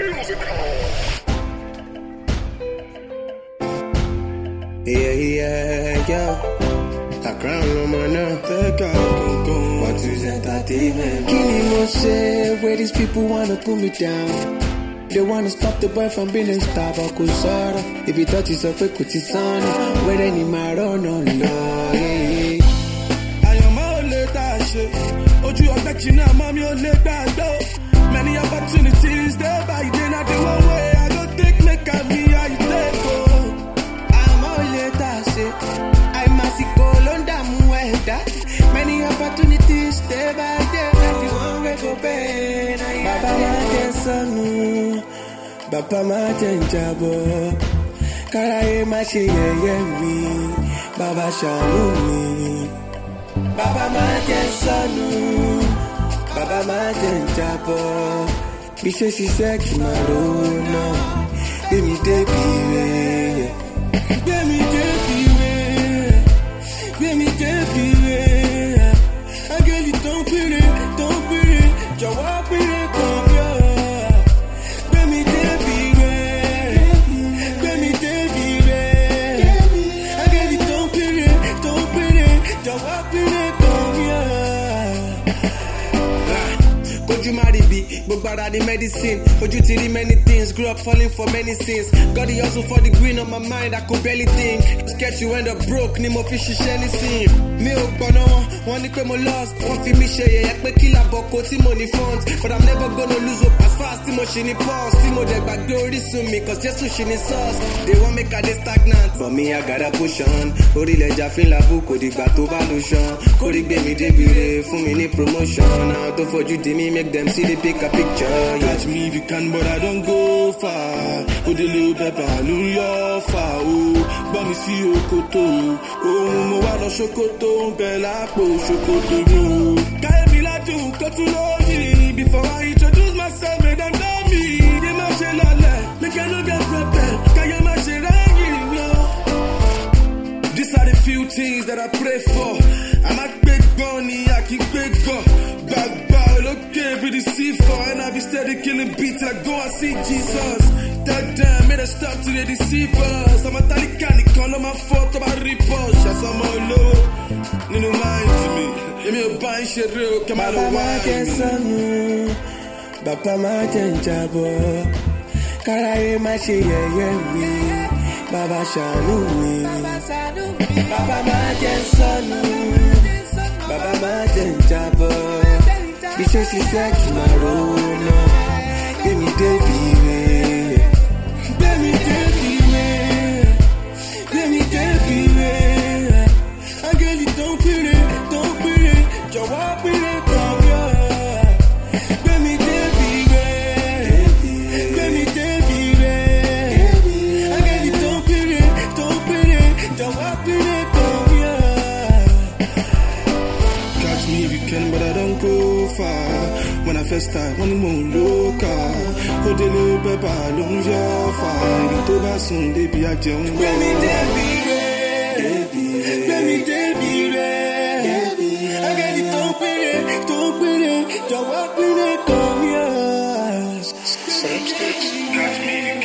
I crown on my neck, take out, go. What is entertainment? Killing no say, where these people wanna put me down. They wanna stop the boy from being a star, but could sorrow. If he touches a fake with his son, where any matter, no, no, yeah. I am all that shit. Oh, you are that you know, mommy, you're that though. Many opportunities, day by day, not the one way. I don't think, make up me, how you take, oh. I'm all that shit. I'm a sickle on that mueda. Many opportunities, day by day, not the one way for pain. Baba, my son. Baba ma jabo, karaye ma ṣe yẹ̀yẹ́ mi, Baba ṣàánú mi. Baba ma jẹ sọnù, Baba ma jẹ jabo, bí ṣe ṣiṣẹ́ kí n máa rówó náà, gbé mi débi rẹ̀, gbé mi débi rẹ̀, gbé mi débi rẹ̀, áńgẹ́lì tó ń péré, jọ̀wọ́ péré kan bí ọ̀. But the medicine, you see many things, grew up falling for many sins. Got the hustle for the green on my mind, I could barely think. Scared you end up broke, ni mo fi ṣiṣẹ́ nísìn. Mi ò gbọ́nà wọn ní pé mo lost. Wọ́n fi mi ṣe yẹ̀yẹ́ pé kí làbọ̀kọ̀ tí mo ní funds. But I'm never gonna lose hope as fast tí mo ṣe ní pulse. Tí mo dẹ̀ gbàgbé orísun mi, cause Jésù ṣe ní sauce. They won't make I dey stagnant, but me I gotta push on. Orílẹ̀ èjà fi ń labú kò dìgbà tó bá lu ṣan. Kórìí gbé mi débi re fún mi ní promotion. Àwọn tó fojú di mi make them see the bigger picture. Catch me if you can, but I don't go far. Oh, the little pepper, New York far. Oh, but me see Okoto. Oh, mo wa no Sokoto, Bella po Sokoto mo. Kaya mi la do, go to know. Before I introduce myself, make them know me. They ma say lale, make I no get problem. Kaya ma say rangi, yo. These are the few things that I pray for. I'm a big bunny, I keep big go. Back okay, be the C4, and I be steady killing beats. I go and see Jesus. That damn, made a stop to the deceivers. I'm a Talikani, call on my fault, about repulse. Yes, I'm all low. No mind to me. Give me a bind, shit real, come out of wine. Baba ma jabo, karaye ma ṣe yẹ̀yẹ́ mi, Baba ṣàánú mi. Baba ma jẹ sọnù, Baba ma jabo. Bí ṣe ṣiṣẹ́ kí n máa rówó náà, gbé mi débi rẹ̀, gbé mi débi rẹ̀, gbé mi débi rẹ̀. Áńgẹ́lì tó ń péré, jọ̀wọ́ péré kan bí ọ̀. Gbé mi débi rẹ̀, gbé mi débi rẹ̀. Áńgẹ́lì tó ń péré, jọ̀wọ́ péré kan bí ọ̀. Catch me if you can, but I don't go far. When I first start, one more local. Oh, the little pepper, long your fire. Ibi tó bá sùn débi ajẹun. Gbé mi débi rẹ̀, gbé mi débi rẹ̀. Áńgẹ́lì tó ń péré, jọ̀wọ́ péré kan yẹn. Catch me if you